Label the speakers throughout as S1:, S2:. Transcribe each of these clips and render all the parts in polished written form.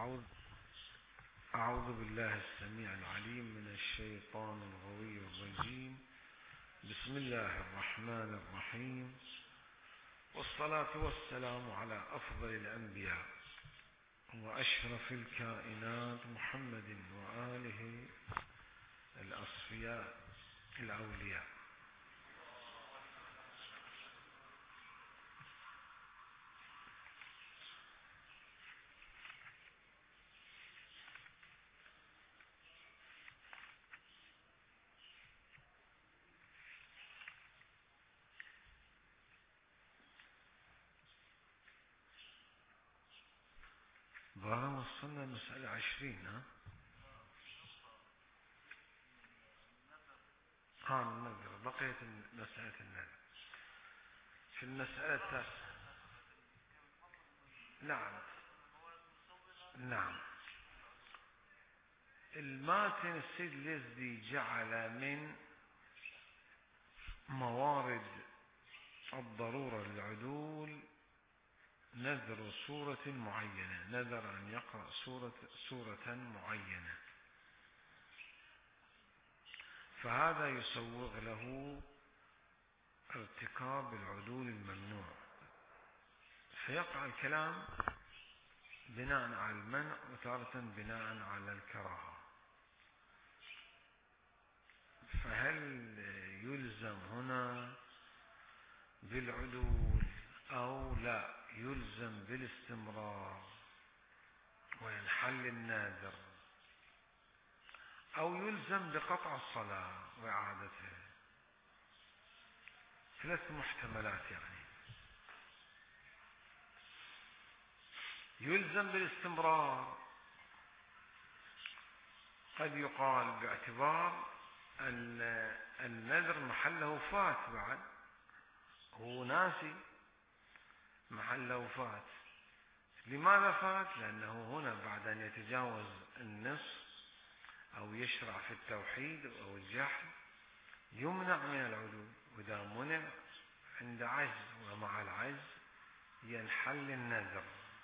S1: أعوذ بالله السميع العليم من الشيطان الغوي الرجيم. بسم الله الرحمن الرحيم، والصلاة والسلام على أفضل الأنبياء وأشرف الكائنات محمد وآله الأصفياء الأولياء. ظهر وصلنا المسألة 20. النذر بقيت مسألة النذر في المسألة. نعم. الماتن السيد الذي جعل من موارد الضرورة للعدول نذر سورة معينة، نذر أن يقرأ سورة معينة، فهذا يسوغ له ارتكاب العدول الممنوع، فيقع الكلام بناء على المنع وتارة بناء على الكراهة. فهل يلزم هنا بالعدول أو لا يلزم بالاستمرار وينحل الناذر، أو يلزم بقطع الصلاة وإعادتها؟ 3 محتملات. يلزم بالاستمرار، قد يقال باعتبار أن النذر محله فات، بعد هو ناسي محله فات. لماذا فات؟ لأنه هنا بعد أن يتجاوز النصف أو يشرع في التوحيد أو الجحد يمنع من العدول، وإذا منع عند عجز ومع العجز ينحل النذر،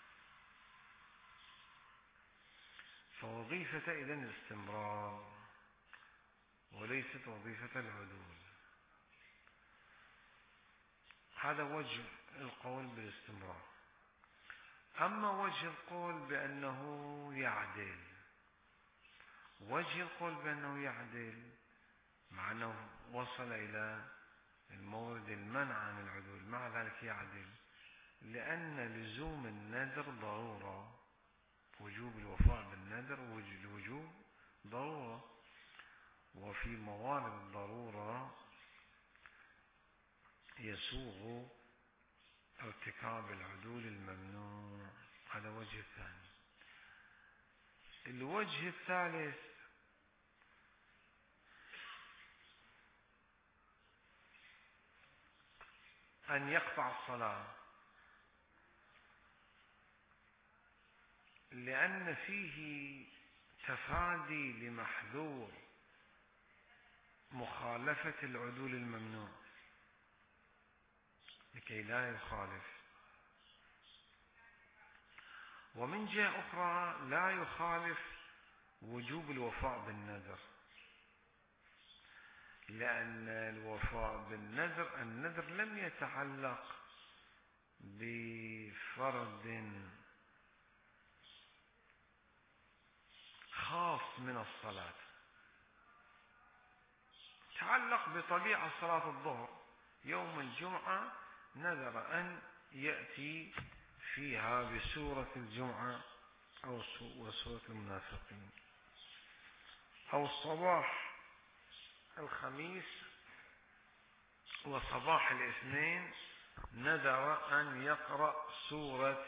S1: فوظيفة إذن الاستمرار وليست وظيفة العدول. هذا وجه القول بالاستمرار. أما وجه القول بأنه يعدل، وجه القول بأنه يعدل مع أنه وصل إلى المورد المنع عن العدول، مع ذلك يعدل، لأن لزوم النذر ضرورة، وجوب الوفاء بالنذر الوجوب ضرورة، وفي موارد الضرورة يسوغ ارتكاب العدول الممنوع. هذا وجه ثاني. الوجه الثالث أن يقطع الصلاة، لأن فيه تفادي لمحذور مخالفة العدول الممنوع لكي لا يخالف. ومن جهة أخرى لا يخالف وجوب الوفاء بالنذر، لأن الوفاء بالنذر النذر لم يتعلق بفرض خاص من الصلاة، تعلق بطبيعة صلاة الظهر. يوم الجمعة نذر أن يأتي فيها بسورة الجمعة أو سورة المنافقين، أو صباح الخميس وصباح الاثنين نذر أن يقرأ سورة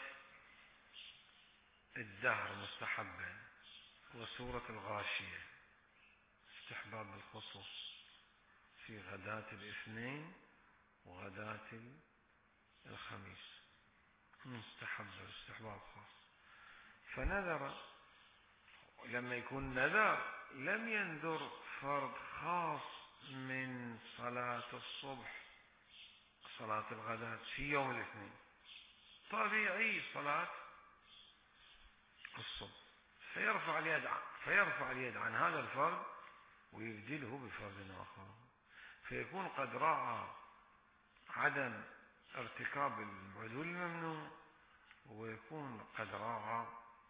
S1: الدهر مستحبا، وسورة الغاشية استحباب الخصوص في غداة الاثنين وغداة الخميس، مستحب استحباب خاص. فنذر، لما يكون نذر لم ينذر فرض خاص من صلاة الصبح، صلاة الغداة في يوم الاثنين، طبيعي صلاة الصبح. فيرفع اليد عن هذا الفرد ويبدله بفرد آخر، فيكون قد راعى عدم ارتكاب العدول الممنوع، ويكون قد راعى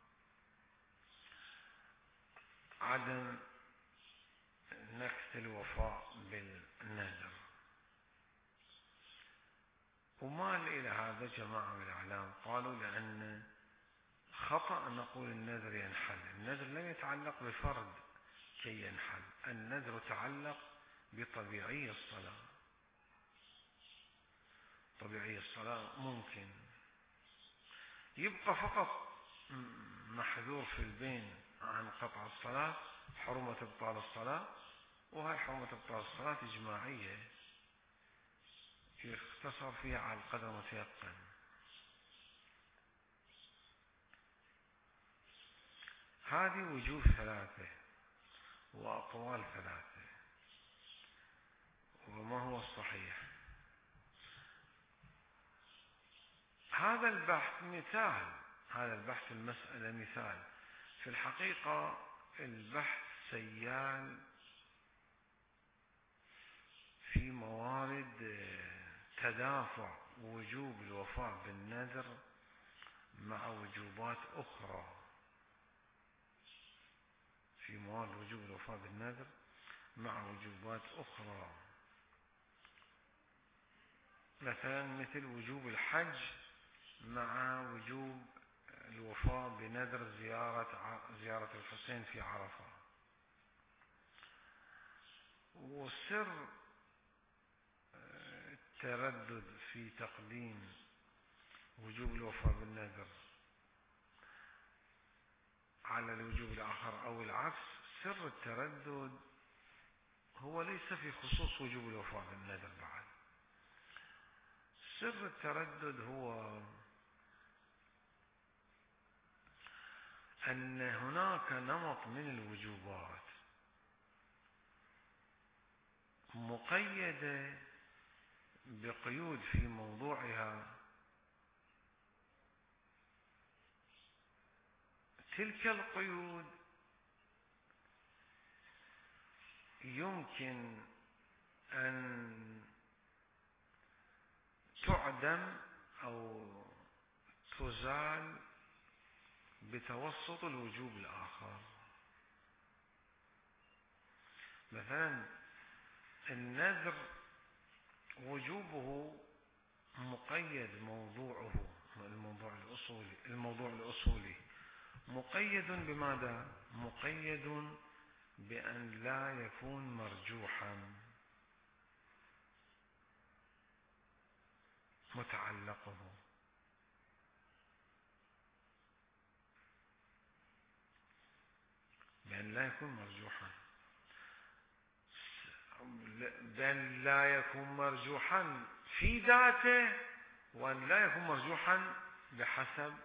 S1: عدم نكث الوفاء بالنذر. ومال إلى هذا جماعة من الإعلام قالوا لأن خطأ نقول النذر ينحل. النذر لم يتعلق بفرد كي ينحل، النذر تعلق بطبيعي الصلاة. طبيعي الصلاة ممكن يبقى فقط محذور في البين عن قطع الصلاة حرمة إبطال الصلاة، وهي حرمة إبطال الصلاة إجماعية يختصر فيها على القدر المتيقن. هذه وجوه ثلاثة وأقوال ثلاثة. وما هو الصحيح؟ هذا البحث مثال، هذا البحث المسألة مثال. في الحقيقة البحث سيال في موارد تدافع وجوب الوفاء بالنذر مع وجوبات أخرى، في موارد وجوب الوفاء بالنذر مع وجوبات أخرى، مثلا مثل وجوب الحج مع وجوب الوفاء بنذر زيارة الحسين في عرفة. وسر التردد في تقديم وجوب الوفاء بالنذر على الوجوب الآخر أو العكس، سر التردد هو ليس في خصوص وجوب الوفاء بالنذر بعد. سر التردد هو أن هناك نمط من الوجوبات مقيدة بقيود في موضوعها، تلك القيود يمكن أن تعدم أو تزال بتوسط الوجوب الآخر. مثلا النذر وجوبه مقيد، الموضوع الأصولي مقيد بماذا؟ مقيد بأن لا يكون مرجوحا متعلقه، بأن لا يكون مرجوحا، بأن لا يكون مرجوحا في ذاته، وأن لا يكون مرجوحا بحسب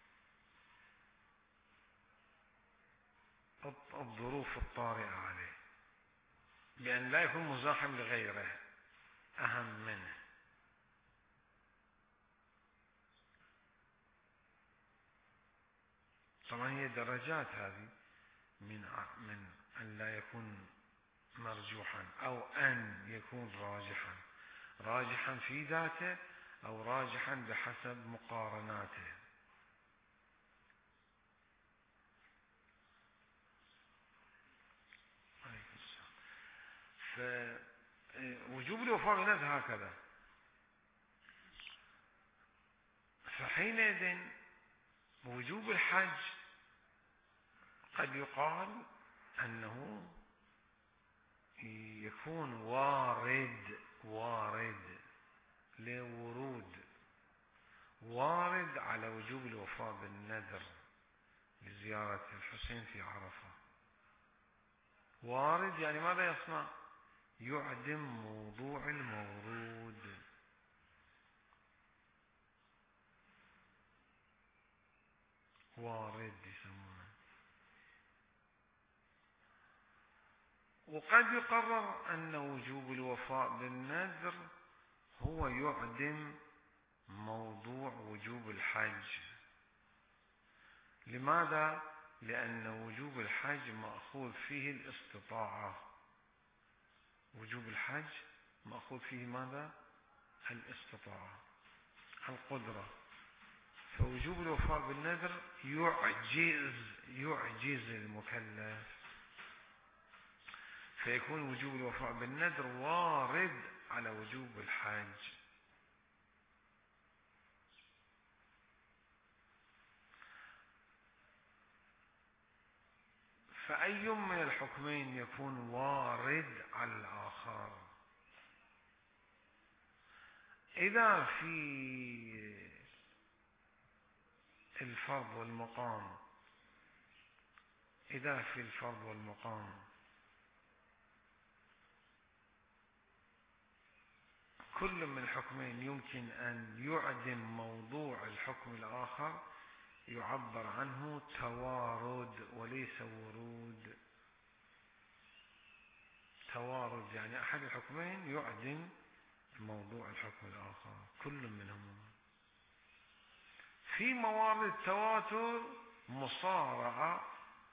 S1: الظروف الطارئة عليه، بأن لا يكون مزاحم لغيره أهم منه. طبعا هي درجات هذه من أن لا يكون مرجوحا أو أن يكون راجحا في ذاته أو راجحا بحسب مقارناته. فوجوب الوفاء بالنذر هكذا. فحينئذ وجوب الحج قد يقال أنه يكون وارد لورود، وارد على وجوب الوفاء بالنذر لزيارة الحسين في عرفة. وارد يعني ماذا يصنع؟ يعدم موضوع المورود. وارد يسمونه. وقد يقرر أن وجوب الوفاء بالنذر هو يعدم موضوع وجوب الحج. لماذا؟ لأن وجوب الحج مأخوذ فيه الاستطاعة. وجوب الحج مأخوذ فيه ماذا؟ الاستطاعة، القدرة. فوجوب الوفاء بالنذر يعجز المكلف، فيكون وجوب الوفاء بالنذر وارد على وجوب الحج. فأي من الحكمين يكون وارد على الآخر؟ إذا في الفرض والمقام كل من الحكمين يمكن أن يعدم موضوع الحكم الآخر، يعبر عنه توارد وليس ورود. توارد يعني أحد الحكمين يعدم موضوع الحكم الآخر، كل منهما. في موارد التواتر مصارعة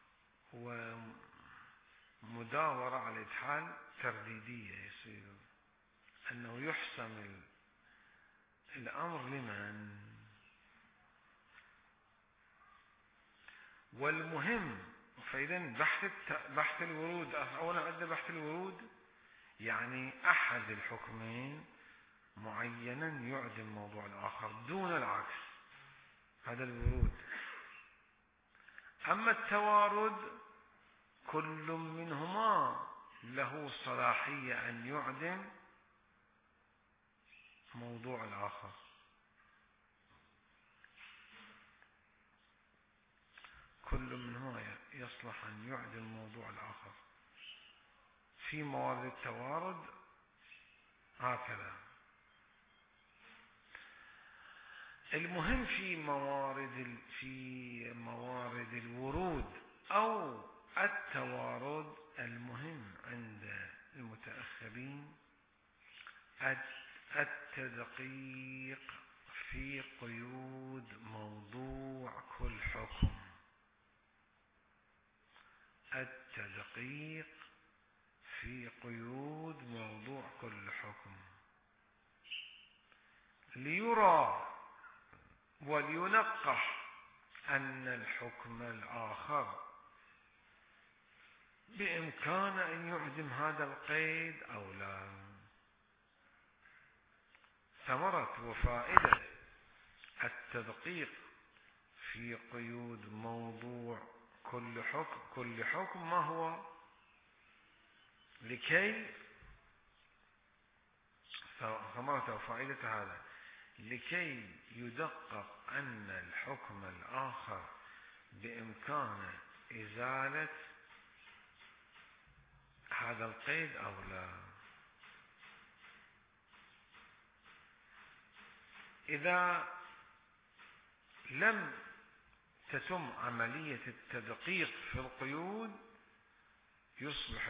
S1: ومداورة على الحال ترديدية، يصير أنه يحسم الأمر لمن. والمهم، فإذا بحث الورود أولا عندنا بحث الورود يعني أحد الحكمين معينا يعدم موضوع الآخر دون العكس، هذا الورود. أما التوارد كل منهما له صلاحية أن يعدم موضوع الآخر. كل منهما يصلح أن يعدم موضوع الآخر. في موارد التوارد هكذا. المهم في موارد الورود أو التوارد، المهم عند المتأخرين التدقيق في قيود موضوع كل حكم. التدقيق في قيود موضوع كل حكم ليرى ولينقح أن الحكم الآخر بإمكان أن يعدم هذا القيد أو لا. ثمرة وفائدة التدقيق في قيود موضوع كل حكم ما هو؟ لكي ثمرة وفائدة هذا لكي يدقق أن الحكم الآخر بإمكان إزالة هذا القيد أو لا. إذا لم تتم عملية التدقيق في القيود يصبح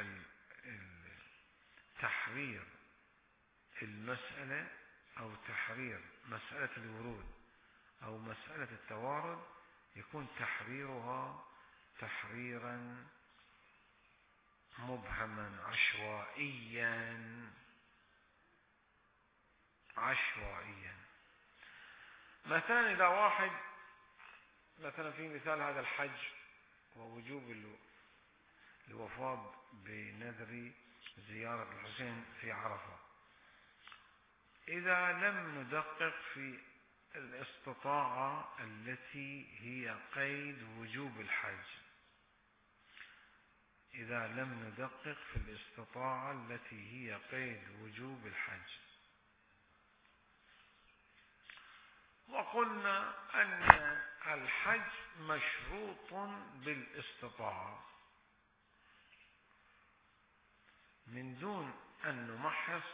S1: تحرير المسألة أو تحرير مسألة الورود أو مسألة التوارد يكون تحريرها تحريرا مبهما عشوائيا. مثلا إذا واحد مثلا في مثال هذا الحج ووجوب الوفاء بنذر زيارة الحسين في عرفة، إذا لم ندقق في الاستطاعة التي هي قيد وجوب الحج، إذا لم ندقق في الاستطاعة التي هي قيد وجوب الحج وقلنا أن الحج مشروط بالاستطاعة من دون أن نمحص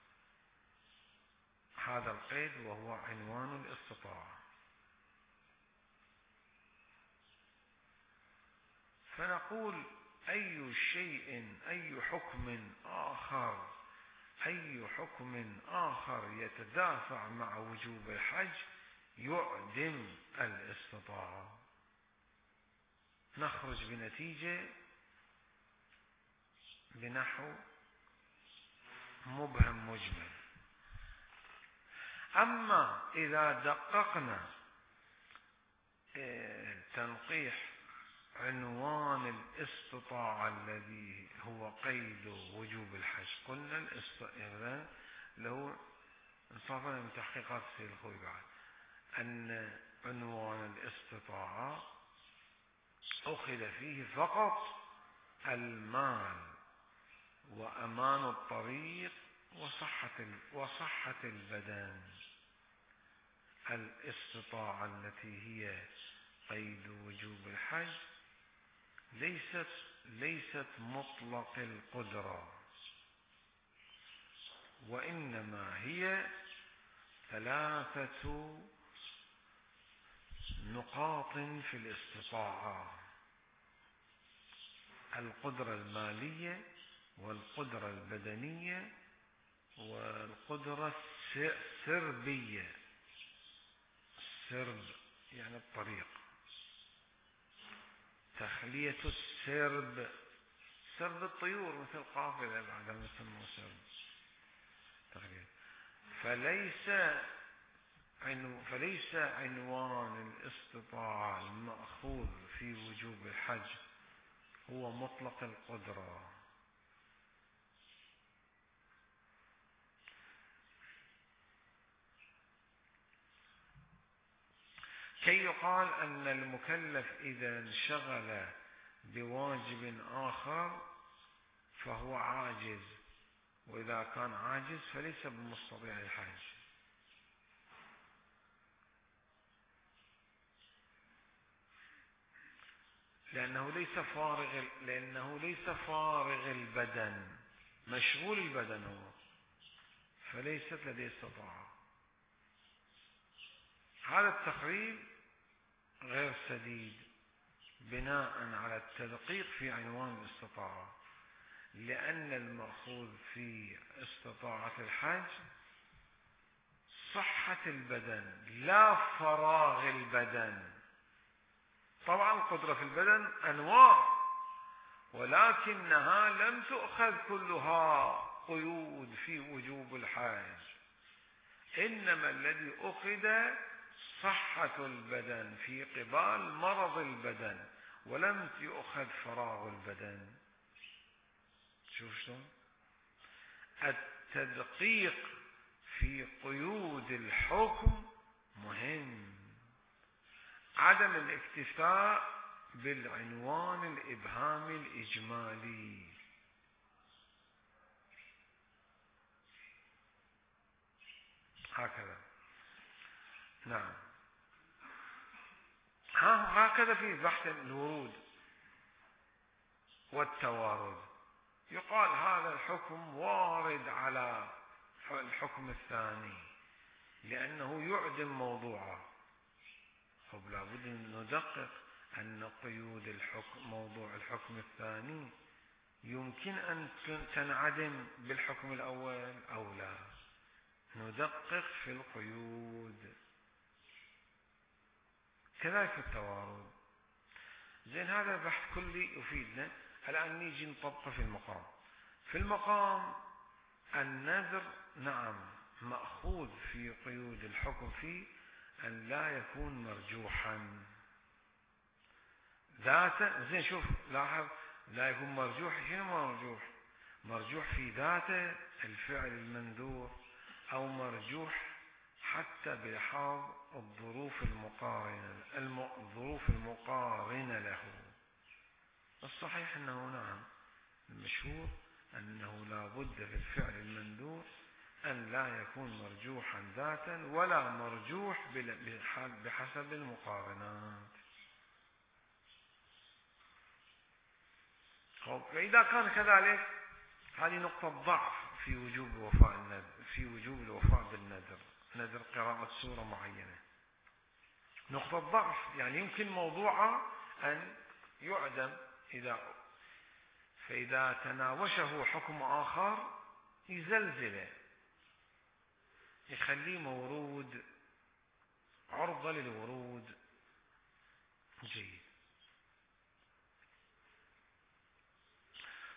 S1: هذا القيد وهو عنوان الاستطاعة، فنقول أي حكم آخر يتدافع مع وجوب الحج يعدم الاستطاعة. نخرج بنتيجة بنحو مبهم مجمل. أما إذا دققنا تنقيح عنوان الاستطاعة الذي هو قيد وجوب الحج، قلنا لو انصافنا من تحقيقات السيد الخوي بعد أن عنوان الاستطاعة أخذ فيه فقط المال وأمان الطريق وصحة البدن. الاستطاعة التي هي قيد وجوب الحج ليست مطلق القدرة، وإنما هي 3 نقاط في الاستطاعة: القدرة المالية، والقدرة البدنية، والقدرة السربية. السرب يعني الطريق، تخلية السرب، سرب الطيور مثل قافلة بعد ما يسموه سرب تخلية. فليس عنوان الاستطاعة المأخوذ في وجوب الحج هو مطلق القدرة. كي يقال أن المكلف إذا انشغل بواجب آخر فهو عاجز، وإذا كان عاجز فليس بمستطيع الحج، لأنه ليس فارغ البدن، مشغول البدن هو، فليست لديه استطاعة. هذا التقريب غير سديد بناء على التدقيق في عنوان الاستطاعة، لأن المأخوذ في استطاعة الحج صحة البدن لا فراغ البدن. طبعا القدرة في البدن أنواع، ولكنها لم تؤخذ كلها قيود في وجوب الحج، إنما الذي أخذ صحة البدن في قبال مرض البدن، ولم يؤخذ فراغ البدن. شوف شلون التدقيق في قيود الحكم مهم، عدم الاكتفاء بالعنوان الإبهامي الإجمالي. هكذا. نعم، هكذا في بحث الورود والتوارد، يقال هذا الحكم وارد على الحكم الثاني لأنه يعدم موضوعه. طب لابد أن ندقق أن قيود موضوع الحكم الثاني يمكن أن تنعدم بالحكم الأول أو لا. ندقق في القيود. كذلك التوارد. زين، هذا بحث كلي يفيدنا. الآن نيجي نطبقه في المقام. في المقام النذر نعم مأخوذ في قيود الحكم فيه أن لا يكون مرجوحا ذاته. زين شوف لاحظ، لا يكون مرجوح. شنو مرجوح؟ مرجوح في ذاته الفعل المنذور، أو مرجوح حتى بلحاظ الظروف المقارنة له. الصحيح أنه نعم، المشهور أنه لا بد في الفعل المندوب أن لا يكون مرجوحا ذاتا ولا مرجوح بحسب المقارنات. فإذا كان كذلك هذه نقطة ضعف في وجوب وفاء النذر، في وجوب الوفاء بالنذر، نذر قراءة سورة معينة. نقطة ضعف يعني يمكن موضوعها أن يعدم فإذا تناوشه حكم آخر يزلزله، يخليه مورود عرضة للورود. جيد.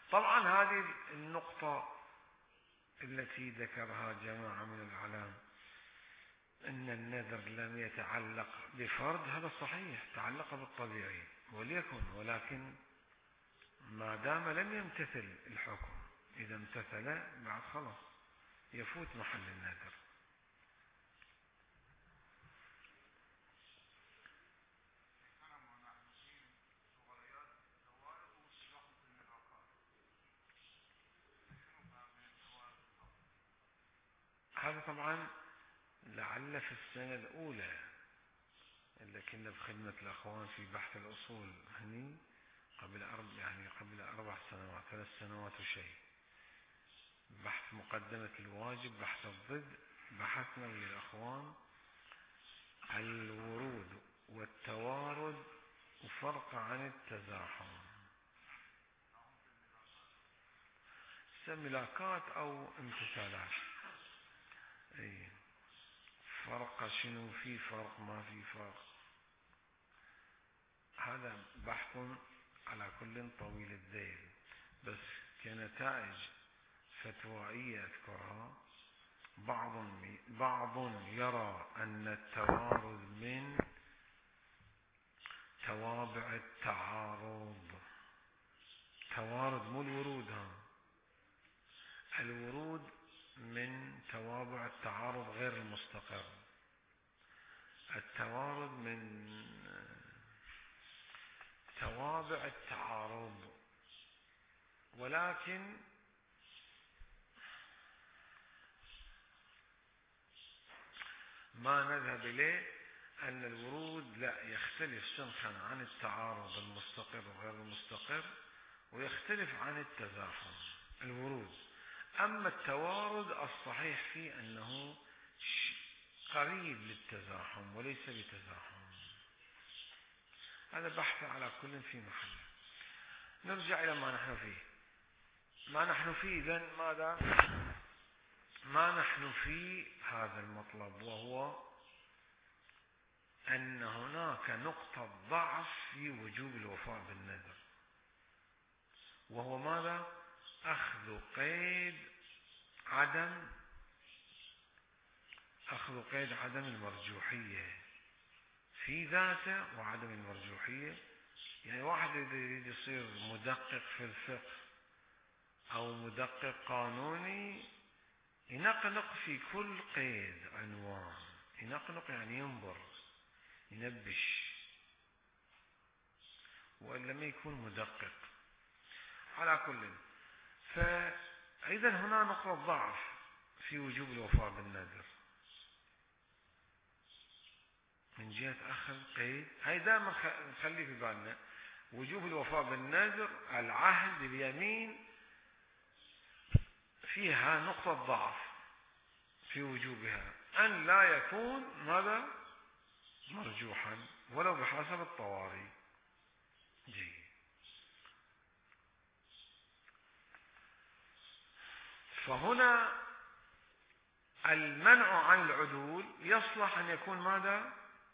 S1: طبعا هذه النقطة التي ذكرها جماعة من العلام أن النذر لم يتعلق بفرد، هذا صحيح، تعلق بالطبيعي وليكن، ولكن ما دام لم يمتثل الحكم، إذا امتثل بعد خلاص يفوت محل النذر. هذا طبعا لعل في السنة الأولى اللي كنا بخدمة الأخوان في بحث الأصول هني قبل قبل 4 سنوات 3 سنوات وشيء، بحث مقدمة الواجب، بحث الضد، بحثنا للأخوان الورود والتوارد وفرق عن التزاحم، ملاكات أو امتثالات. اي فرق، شنو في فرق ما في فرق، هذا بحث على كل طويل الذيل، بس كنتائج فتوائية أذكرها. بعض يرى أن التوارد من توابع التعارض، توارد مو الورود، الورود من توابع التعارض غير المستقر، التوارد من توابع التعارض. ولكن ما نذهب إليه أن الورود لا يختلف سنخا عن التعارض المستقر وغير المستقر، ويختلف عن التزاحم الورود. أما التوارد الصحيح فيه أنه قريب للتزاحم وليس بتزاحم. هذا بحث على كل في محله. نرجع إلى ما نحن فيه. ما نحن فيه إذن ماذا؟ ما نحن في هذا المطلب، وهو أن هناك نقطة ضعف في وجوب الوفاء بالنذر، وهو ماذا؟ أخذ قيد عدم المرجوحية في ذاته، وعدم المرجوحية يعني واحد يريد يصير مدقق في الفقه أو مدقق قانوني، ينقنق في كل قيد عنوان، ينقنق يعني ينظر ينبش، وإلا ما يكون مدقق. على كل، فإذا هنا نقطة ضعف في وجوب الوفاء بالنذر من جهة أخذ قيد. هاي دائما نخلي في بالنا وجوب الوفاء بالنذر، العهد اليمين فيها نقطة ضعف في وجوبها، أن لا يكون ماذا؟ مرجوحا ولو بحسب الطوارئ. جيد. فهنا المنع عن العدول يصلح أن يكون ماذا؟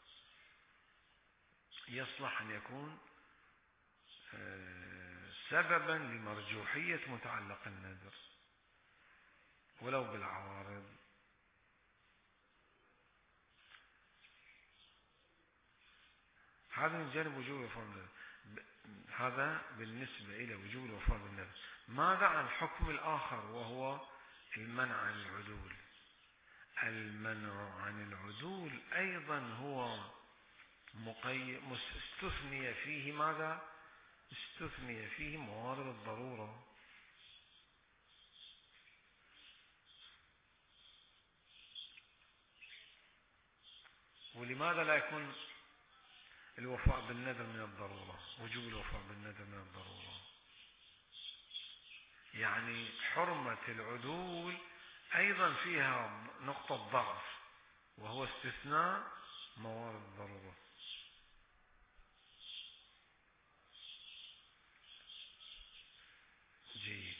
S1: يصلح أن يكون سببا لمرجوحية متعلق النذر ولو بالعوارض. هذا من جانب وجوب الوفاء بالنذر. هذا بالنسبة إلى وجوب الوفاء بالنذر. ماذا عن الحكم الآخر وهو المنع عن العدول؟ المنع عن العدول أيضا هو استثني فيه ماذا؟ استثني فيه موارد الضرورة. ولماذا لا يكون الوفاء بالنذر من الضرورة؟ وجوب الوفاء بالنذر من الضرورة، يعني حرمة العدول أيضا فيها نقطة ضعف، وهو استثناء موارد الضرورة. جيد.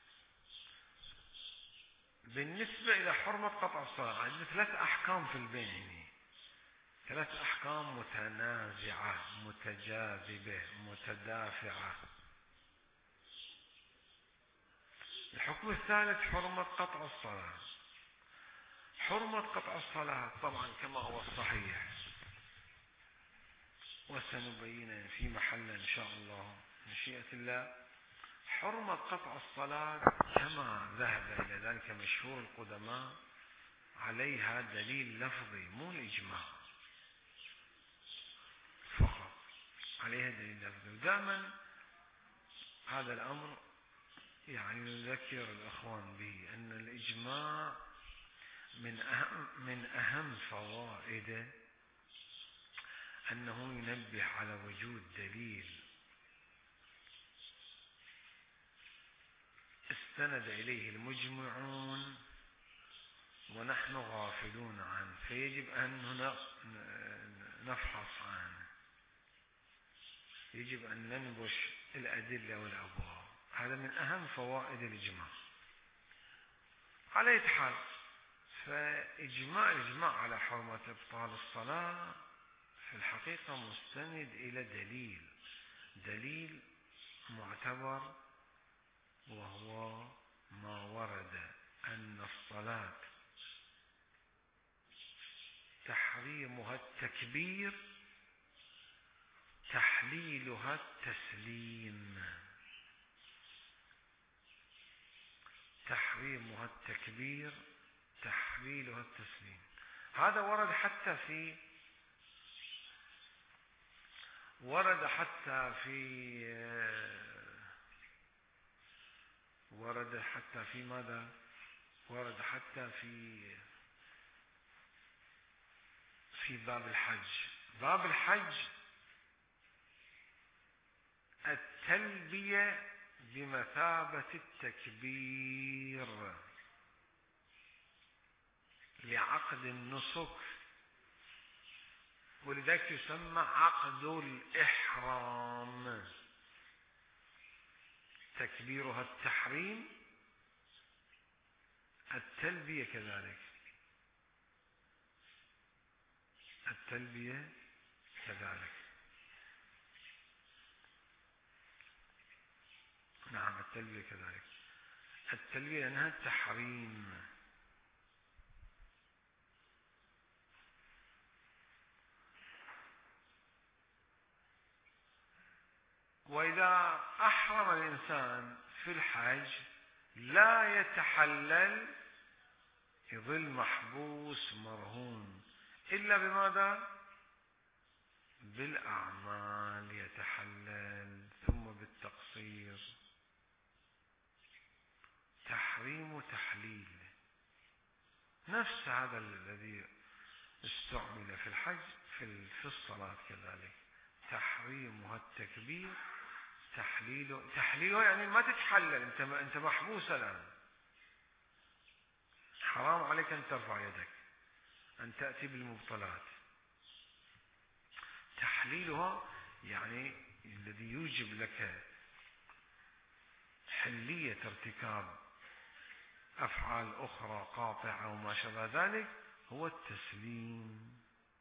S1: بالنسبة إلى حرمة قطع الصلاة عندنا 3 أحكام في البين هنا، 3 أحكام متنازعة متجاذبة متدافعة. الحكم الثالث حرمة قطع الصلاة. حرمة قطع الصلاة طبعا كما هو الصحيح، وسنبين في محل إن شاء الله مشيئة الله. حرمة قطع الصلاة كما ذهب إلى ذلك مشهور القدماء عليها دليل لفظي، مو الإجماع فقط، عليها دليل لفظي. ودائما هذا الأمر يعني نذكر الأخوان به، أن الإجماع من أهم فوائده أنه ينبه على وجود دليل استند إليه المجمعون ونحن غافلون عنه، فيجب أن نفحص عنه، يجب أن ننبش الأدلة والأبواب. هذا من أهم فوائد الإجماع. على أي حال، الإجماع على حرمة إبطال الصلاة في الحقيقة مستند إلى دليل معتبر، وهو ما ورد أن الصلاة تحريمها التكبير تحليلها التسليم. تحريمها التكبير تحليلها التسليم. هذا ورد حتى في ماذا؟ ورد حتى في باب الحج التلبية بمثابة التكبير لعقد النسك، ولذلك يسمى عقد الإحرام. تكبيرها التحريم، التلبية كذلك، التلبية كذلك. نعم، التلبية كذلك. التلبية لأنها التحريم. وإذا أحرم الإنسان في الحج لا يتحلل، يظل محبوس مرهون، إلا بماذا؟ بالأعمال يتحلل، ثم بالتقصير. تحريم تحليل نفس هذا الذي استعمل في الحج في الصلاة كذلك. تحريمها التكبير تحليله يعني ما تتحلل، انت محبوس الآن، حرام عليك أن ترفع يدك، أن تأتي بالمبطلات. تحليلها يعني الذي يوجب لك حلية ارتكاب أفعال أخرى قاطعة وما شابه ذلك هو التسليم.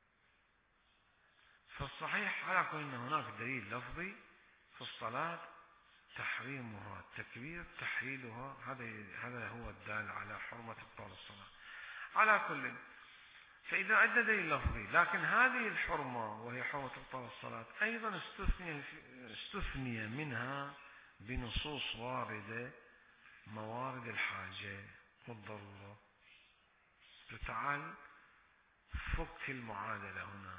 S1: فالصحيح على كل أن هناك دليل لفظي في الصلاة تحريمها التكبير تحليلها، هذا هو الدال على حرمة إبطال الصلاة. على كل، فإذا عندنا دليل لفظي، لكن هذه الحرمة وهي حرمة إبطال الصلاة أيضا استثني منها بنصوص واردة موارد الحاجة والضرورة. تعال فك المعادلة هنا.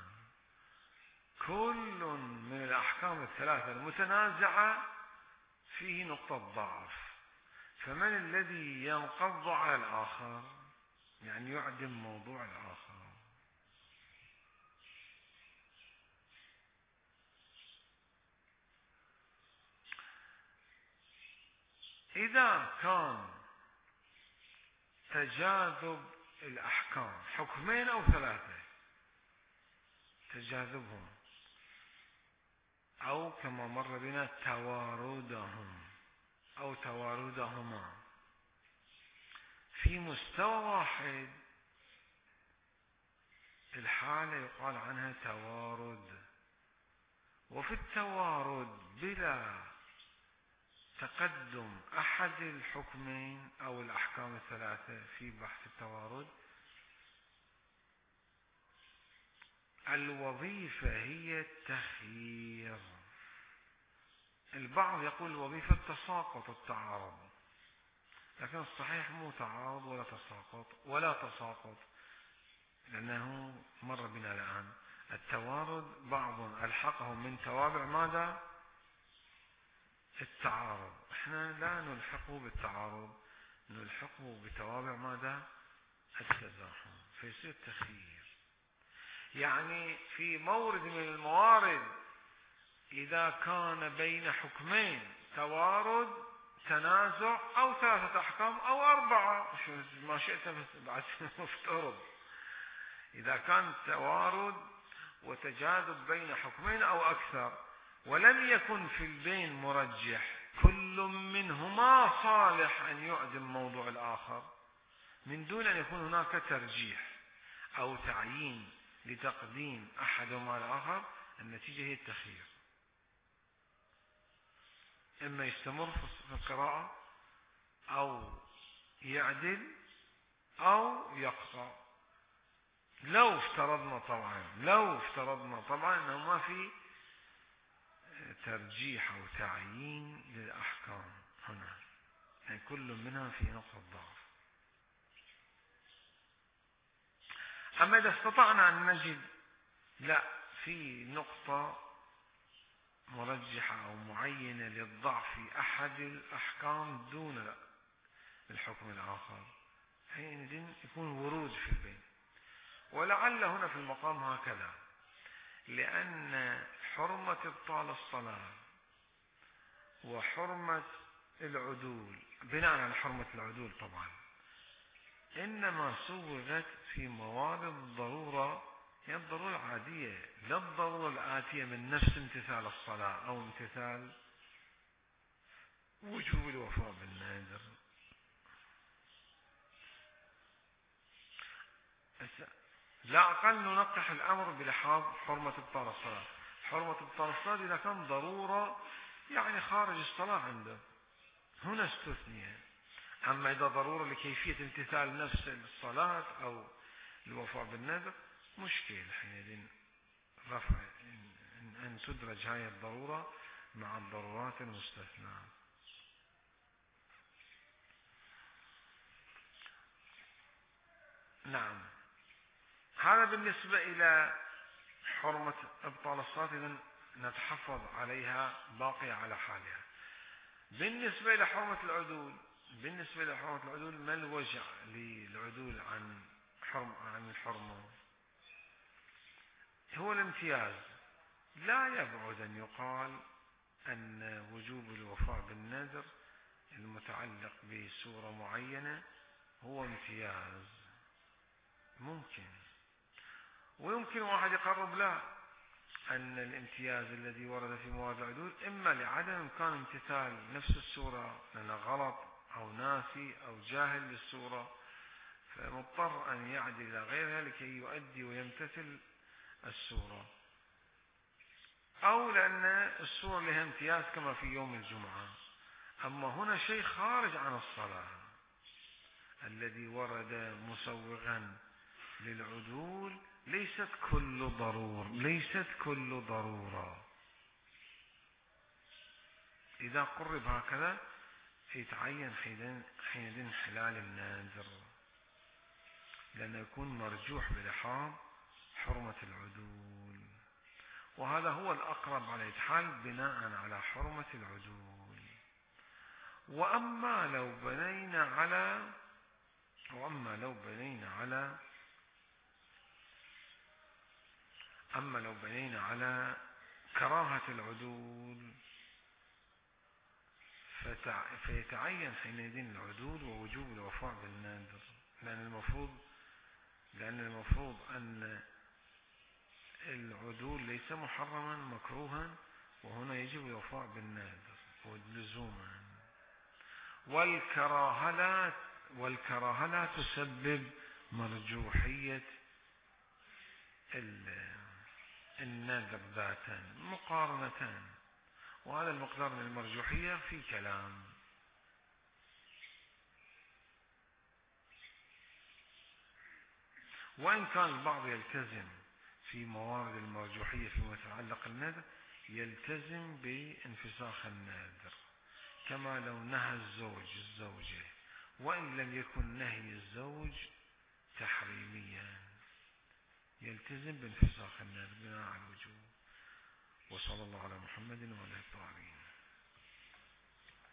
S1: كل من الأحكام الثلاثة المتنازعة فيه نقطة ضعف، فمن الذي ينقض على الآخر؟ يعني يعدم موضوع الآخر. إذا كان تجاذب الأحكام حكمين أو ثلاثة، تجاذبهم أو كما مر بنا تواردهم أو تواردهما في مستوى واحد، الحالة يقال عنها توارد. وفي التوارد بلا تقدم أحد الحكمين أو الأحكام الثلاثة في بحث التوارد. الوظيفة هي التخيير. البعض يقول الوظيفة تساقط التعارض، لكن الصحيح مو تعارض ولا تساقط، لأنه مر بنا الآن التوارد بعض ألحقه من توابع ماذا؟ التعارض. احنا لا نلحقه بالتعارض، نلحقه بتوابع ماذا؟ التزاحم، فيصير تخيير. يعني في مورد من الموارد إذا كان بين حكمين توارد تنازع أو ثلاثة أحكام أو أربعة، ما شئت بعد مفترض، إذا كان توارد وتجاذب بين حكمين أو أكثر ولم يكن في البين مرجح، كل منهما صالح أن يعدم موضوع الآخر من دون أن يكون هناك ترجيح أو تعيين لتقديم أحدهما الآخر، النتيجة هي التخيير. إما يستمر في القراءة أو يعدل أو يقطع. لو افترضنا طبعا أنه ما في ترجيح أو تعيين للأحكام هنا، يعني كل منها في نقطة ضعف. أما إذا استطعنا أن نجد لا في نقطة مرجحة أو معينة للضعف في أحد الأحكام دون الحكم الآخر، حينئذ يكون ورود في البين. ولعل هنا في المقام هكذا، لأن حرمة إبطال الصلاة وحرمة العدول، بناء على حرمة العدول طبعا، إنما صوغت في موارد الضرورة، هي الضرورة العادية، لا الضرورة الآتية من نفس امتثال الصلاة أو امتثال وجوب الوفاء بالنذر. لا أقل ننقح الأمر بلحاظ حرمة إبطال الصلاة. حرمة إبطال الصلاة إذا كان ضرورة يعني خارج الصلاة عنده، هنا استثنية. أما إذا ضرورة لكيفية امتثال نفس الصلاة أو الوفاء بالنذر، مشكل حينئذ رفع أن تدرج هاي الضرورة مع الضرورات المستثناة. نعم، هذا بالنسبة إلى حرمة إبطال الصلاة، إذن نتحفظ عليها باقية على حالها. بالنسبة إلى حرمة العدول، ما الوجه للعدول عن الحرمة؟ هو الامتياز. لا يبعد أن يقال أن وجوب الوفاء بالنذر المتعلق بسورة معينة هو امتياز، ممكن. ويمكن واحد يقرب لا، أن الامتياز الذي ورد في موارد العدول إما لعدم إمكان امتثال نفس السورة لأنه غلط أو ناسي أو جاهل للسورة، فمضطر أن يعدل إلى غيرها لكي يؤدي ويمتثل السورة، أو لأن السورة لها امتياز كما في يوم الجمعة. أما هنا شيء خارج عن الصلاة الذي ورد مسوغا للعدول، ليست كل ضرورة. إذا قرب هكذا يتعين حينئذ انحلال النذر، لأنه يكون مرجوح بلحاظ حرمة العدول، وهذا هو الأقرب على الحال بناء على حرمة العدول. وأما لو بنينا على كراهة العدول، فيتعين حينئذ العدول ووجوب الوفاء بالنذر، لأن المفروض أن العدول ليس محرما مكروها، وهنا يجب الوفاء بالنذر لزوما. والكراهة لا تسبب مرجوحية النذر ذاتا، مقارنتان، وهذا هذا المقدار من المرجوحية في كلام. وإن كان البعض يلتزم في موارد المرجوحية فيما يتعلق النذر، يلتزم بانفساخ النذر كما لو نهى الزوج الزوجة، وإن لم يكن نهي الزوج تحريميا يلتزم بانفساخ النذر بناء على الوجوب. وصلى الله على محمد وعلى آله.